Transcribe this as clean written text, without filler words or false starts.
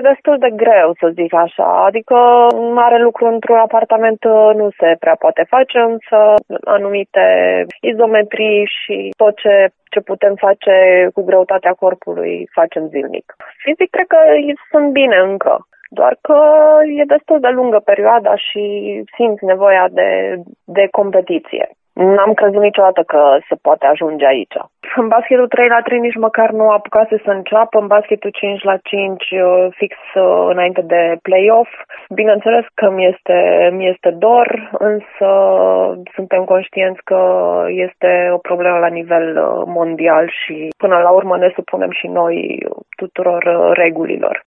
destul de greu, să zic așa. Adică mare lucru într-un apartament nu se prea poate face, însă anumite izometrii și tot ce putem face cu greutatea corpului facem zilnic. Fizic, cred că sunt bine încă. Doar că e destul de lungă perioada și simți nevoia de competiție. N-am crezut niciodată că se poate ajunge aici. În basketul 3-3 nici măcar nu apucase să înceapă, în basketul 5-5 fix înainte de play-off. Bineînțeles că mi este dor, însă suntem conștienți că este o problemă la nivel mondial și până la urmă ne supunem și noi tuturor regulilor.